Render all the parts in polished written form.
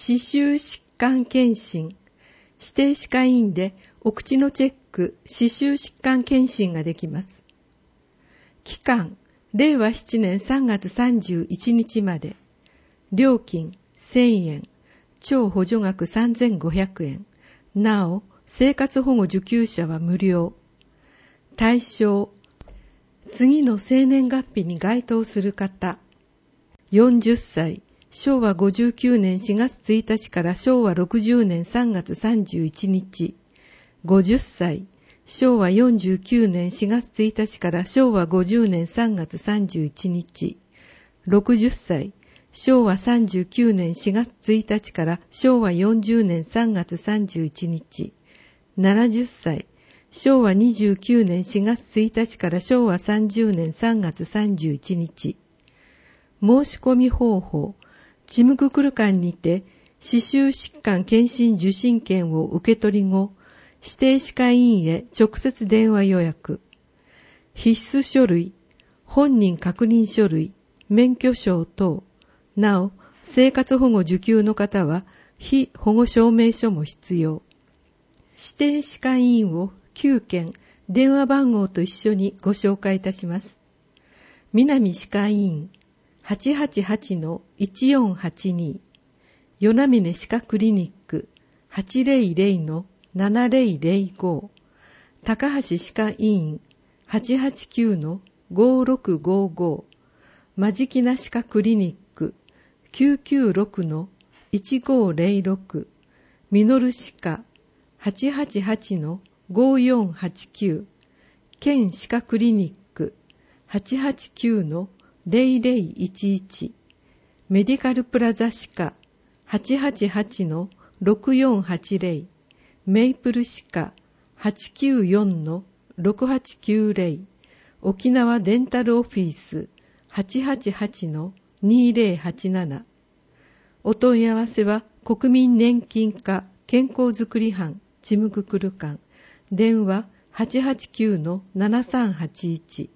歯周疾患検診、指定歯科医院でお口のチェック、歯周疾患検診ができます。期間、令和7年3月31日まで。料金1000円、超補助額3500円。なお、生活保護受給者は無料。対象、次の生年月日に該当する方。40歳、昭和59年4月1日から昭和60年3月31日。50歳、昭和49年4月1日から昭和50年3月31日。60歳、昭和39年4月1日から昭和40年3月31日。70歳、昭和29年4月1日から昭和30年3月31日。申し込み方法、チムククル館にて歯周疾患検診受診券を受け取り後、指定歯科医院へ直接電話予約。必須書類、本人確認書類、免許証等。なお、生活保護受給の方は被保護証明書も必要。指定歯科医院を9件、電話番号と一緒にご紹介いたします。南歯科医院 888-1482、与那嶺歯科クリニック 800-7005、高橋歯科医院 889-5655、間敷菜歯科クリニック 996-1506、みのる歯科 888-5489、県歯科クリニック 889-0011、メディカルプラザ歯科 888-6480、メイプル歯科 894-6890、沖縄デンタルオフィス 888-2087。お問い合わせは国民年金課健康づくり班チムククル館、電話 889-7381。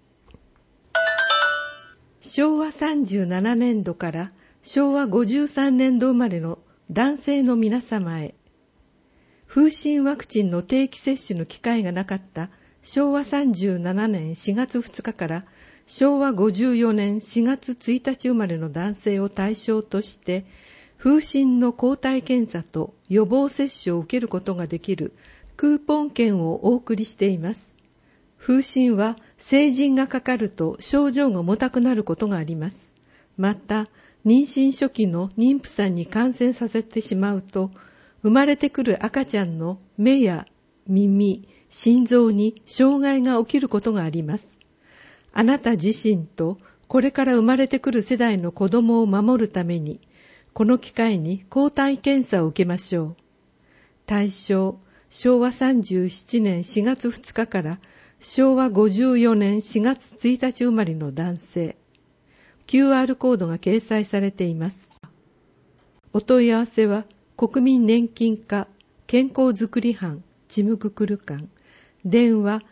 昭和37年度から昭和53年度生まれの男性の皆様へ、風疹ワクチンの定期接種の機会がなかった昭和37年4月2日から昭和54年4月1日生まれの男性を対象として、風疹の抗体検査と予防接種を受けることができるクーポン券をお送りしています。風疹は成人がかかると症状が重たくなることがあります。また、妊娠初期の妊婦さんに感染させてしまうと、生まれてくる赤ちゃんの目や耳、心臓に障害が起きることがあります。あなた自身とこれから生まれてくる世代の子供を守るために、この機会に抗体検査を受けましょう。対象、昭和37年4月2日から昭和54年4月1日生まれの男性。QR コードが掲載されています。お問い合わせは国民年金課健康づくり班チムククル館、電話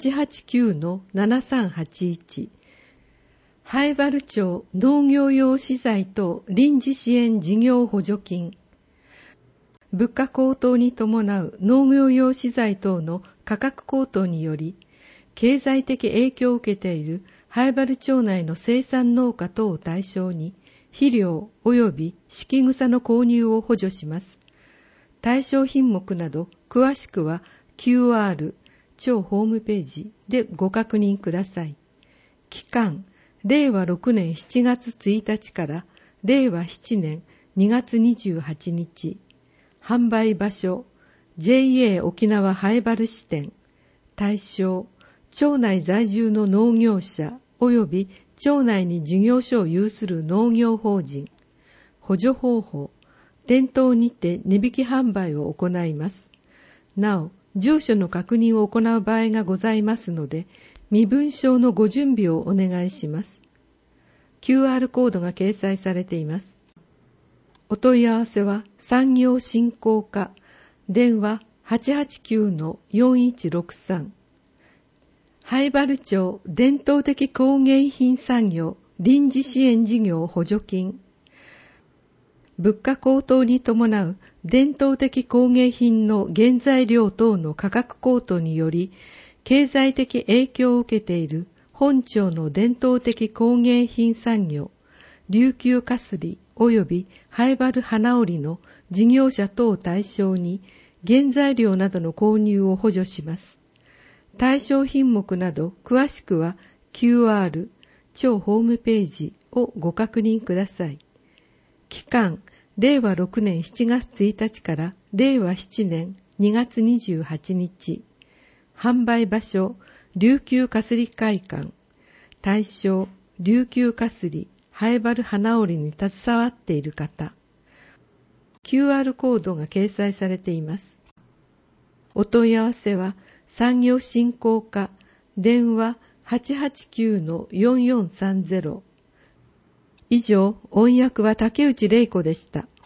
889-7381。南風原町農業用資材等臨時支援事業補助金。物価高騰に伴う農業用資材等の価格高騰により、経済的影響を受けている南風原町内の生産農家等を対象に、肥料及び敷草の購入を補助します。対象品目など詳しくは QR 町ホームページでご確認ください。期間、令和6年7月1日から令和7年2月28日。販売場所、JA 沖縄南風原支店。対象、町内在住の農業者及び町内に事業所を有する農業法人。補助方法、店頭にて値引き販売を行います。なお、住所の確認を行う場合がございますので、身分証のご準備をお願いします。QR コードが掲載されています。お問い合わせは産業振興課、電話 889-4163。南風原町伝統的工芸品産業臨時支援事業補助金。 物価高騰に伴う伝統的工芸品の原材料等の価格高騰により、経済的影響を受けている本町の伝統的工芸品産業、琉球かすり及びハエバル花織の事業者等を対象に原材料などの購入を補助します。対象品目など詳しくは QR 庁ホームページをご確認ください。期間、令和6年7月1日から令和7年2月28日。販売場所、琉球かすり会館。対象、琉球かすり、ハエバル花織に携わっている方。QR コードが掲載されています。お問い合わせは、産業振興課、電話 889-4430。以上、音訳は竹内玲子でした。